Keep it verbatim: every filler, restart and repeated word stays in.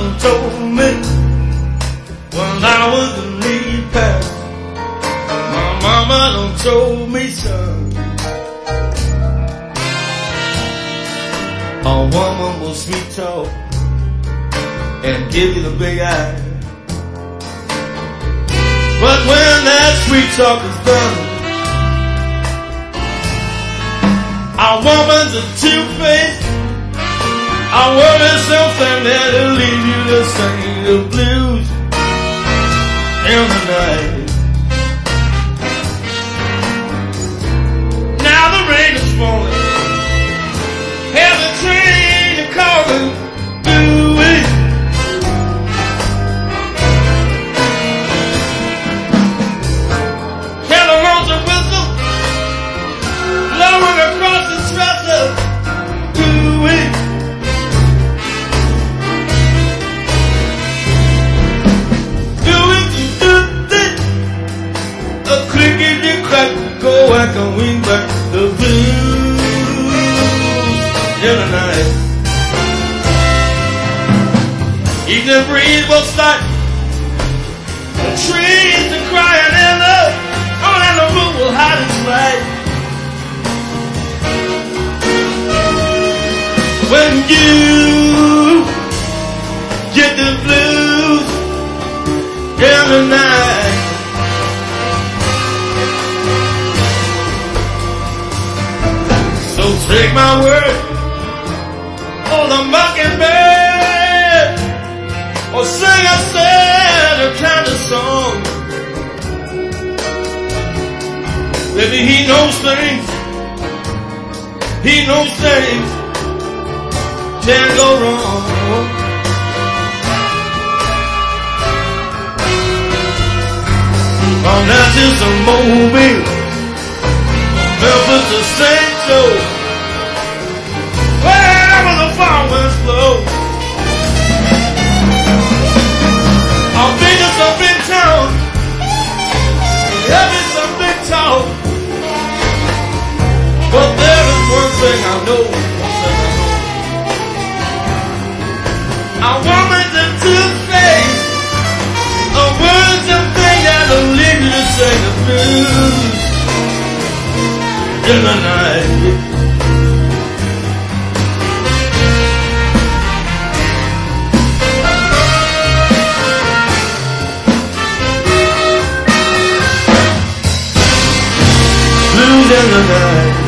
done told me when I was a lead past. My mama done told me, son, a woman will sweet talk and give you the big eye. But when that sweet talk is done, a woman's a two-faced. I worry something that'll leave you to sing the blues in the night. Now the rain is falling, and the train is calling, ooh-wee. Calamo's a whistle blowing across the trestle, ooh-wee. Go back and wing back the blues in the night. Evening breeze will start, the trees are crying in love, oh, and the moon will hide its light. When you get the blues in the night, take my word, or the mockingbird, or sing a sad kind of song. Baby, he knows things, he knows things can't go wrong. On down to some Mobile, Memphis to Saint Joe, wherever the far winds blow. I'll be in some big town, having some big talk. But there is one thing I know, a woman's a two-faced, a word's a thing that'll leave you to sing the blues in the night. In the night.